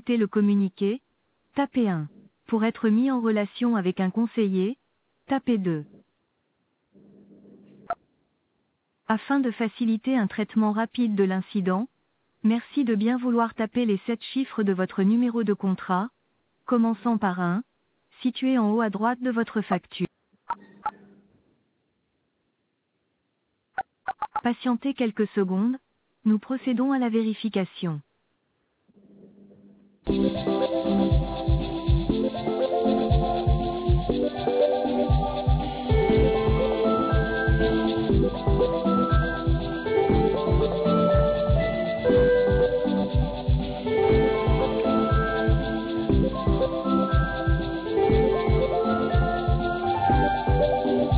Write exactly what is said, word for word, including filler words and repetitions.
souhaitez le communiquer, tapez un. Pour être mis en relation avec un conseiller, tapez deux. Afin de faciliter un traitement rapide de l'incident, merci de bien vouloir taper les sept chiffres de votre numéro de contrat, commençant par un, situé en haut à droite de votre facture. Patientez quelques secondes, nous procédons à la vérification.